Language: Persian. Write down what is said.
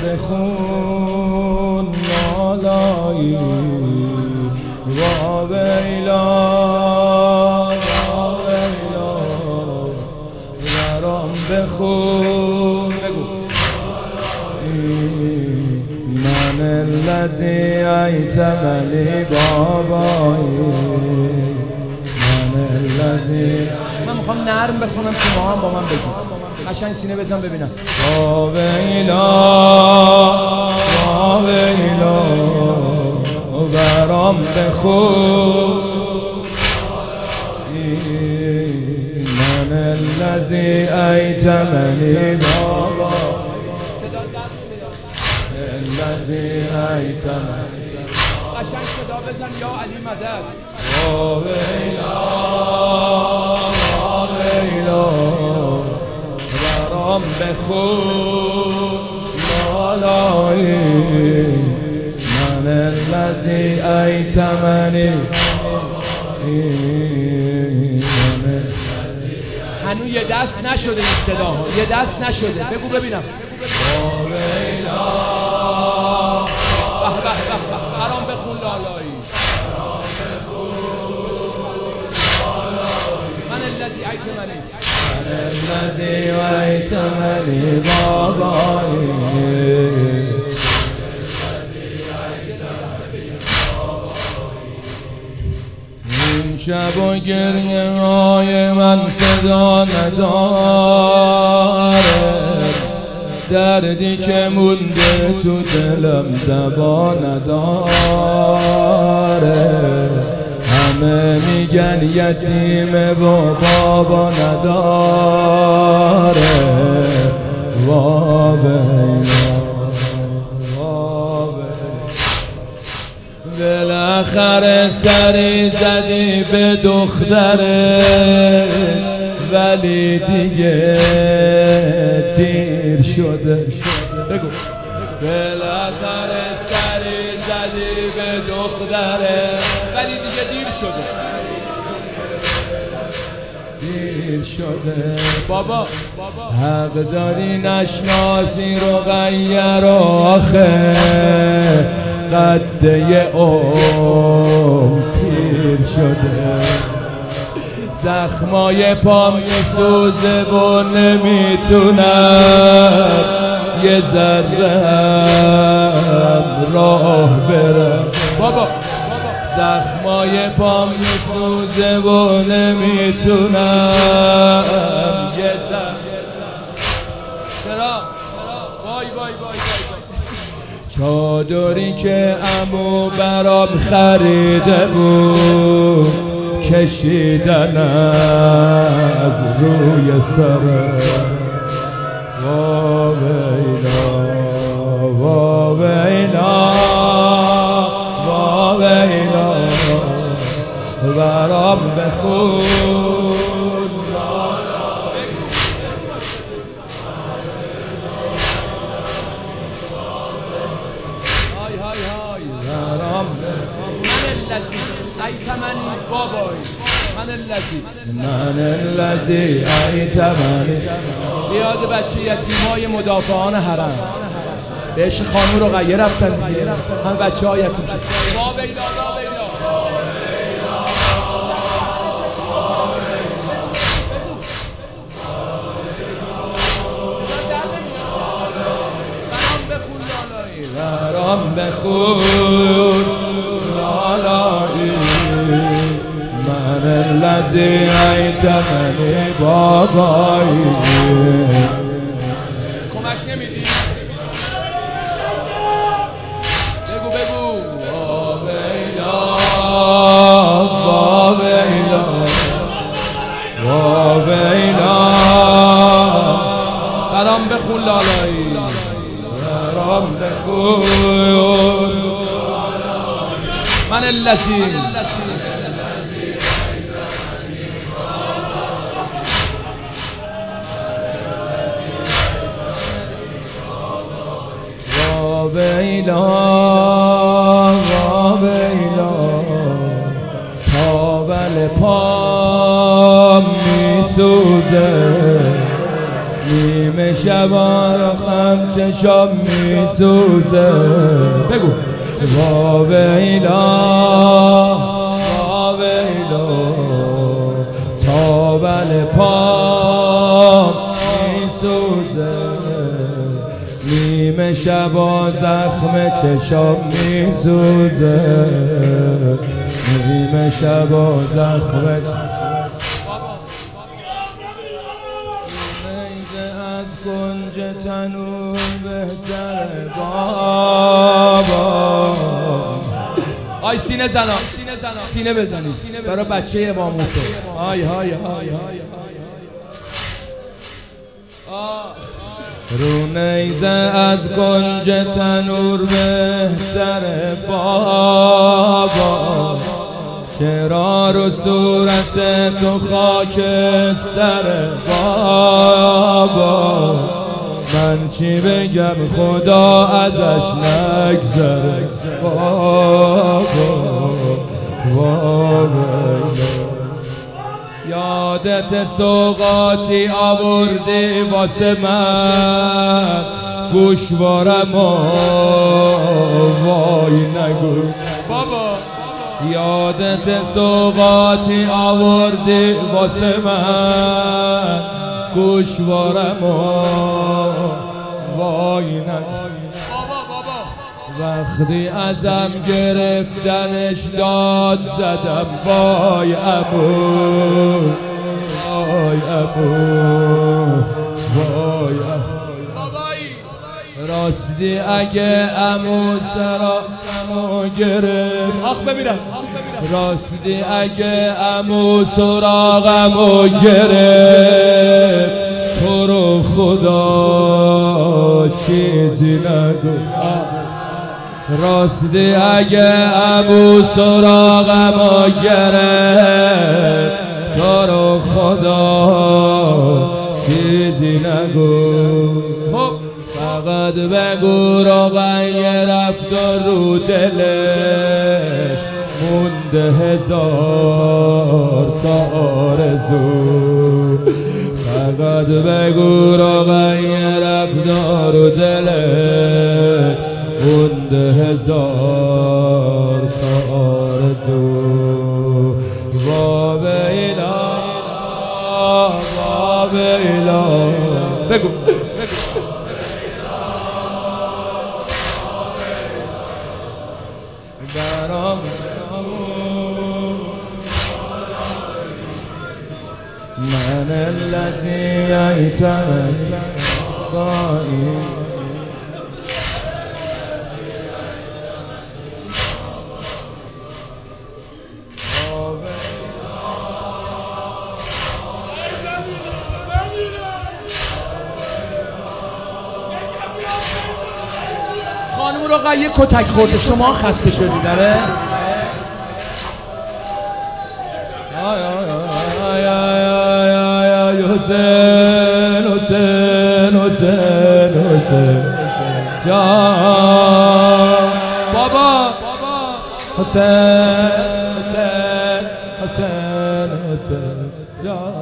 بخون لالایی وا ویلا برام بخون من الذی ایتمنی بابایی من میخوام نرم بخونم شما هم با من بگید قشنگ سینه بزن ببینم وا ویلا برام بخون من الذی ایتمنی بابا الذی ایتمنی قشنگ صدا بزن یا علی مدد وا ویلا برام بخون لالایی من الذی ایتمنی هنوز یه دست نشده این صدا ها یه دست نشده بگو ببینم وا ویلا به برام بخون لالایی من الذی ایتمنی بابایی این شب و گریه های من صدا نداره دردی که مونده تو دلم دوا نداره همه میگن یتیمه و بابا نداره وا بالاخره سری زدی به دختره ولی دیگه دیر شده بگو بالاخره سری زدی به دختره ولی دیگه دیر شده بابا حق داری نشناسی رو غیر آخه قده پیر شده زخمای پام میسوزه و نمیتونم یه ذره راه برم بابا زخمای پام میسوزه و نمیتونم یه ذره چرا وای چادری که عمو برام خریده بود کشیدن از روی سرم وا ویلا برام بخون برام من الذی ایتمنی بابایی من الذی ایتمنی بیاد بچه یتیمای مدافعان حرم بهش خانو رو غیر رفتن دیگه هم بچه ها یتیم شد وا ویلا برام بخون لالایی من الذی ایتمنی بابایی کمک نمیدی؟ بگو وا ویلا برام بخون لالایی برام بخون من الذی وا ویلا تاول پام میسوزه نیمه شبان رخم چشم میسوزه بگو وا ویلا وا ویلا تا بل پام میسوزه نیمه شبا زخم چشم میسوزه نیمه شبا زخم از کنج تنور بهتره بابا آی سینه زنا سینه بزنید برای بچه امام حسین آی های های رو نیزه از کنج تنور بهتره بابا چرا رو صورت تو خاکستره بابا من چی بگم خدا ازش نگذره بابا یادت سوغاتی آوردی واسه من گوشوارم وای نگو بابا یادت سوغاتی آوردی واسه من گوشوارم وای نگو وقتی ازم گرفتنش داد زدم وای ابو وای ابو وای راستی اگه عمو سراغمو گرفت آخ ببینم راستی اگه عمو سراغمو گرفت تو رو خدا چیزی نگو راستی اگه عمو سراغمو گرفت تو رو خدا چیزی نگو فقط بگو روغن رفت و رو دلش مونده هزار تا آرزو فقط بگو روغن رفت و رو دلش مونده هزار تا آرزو وا ویلا وا ویلا بگو من الذي يعتمد ضائع خانم رو قیه کتک خورده شما خسته شدید داره حسین حسین حسین حسین جان بابا حسین حسین حسین حسین جان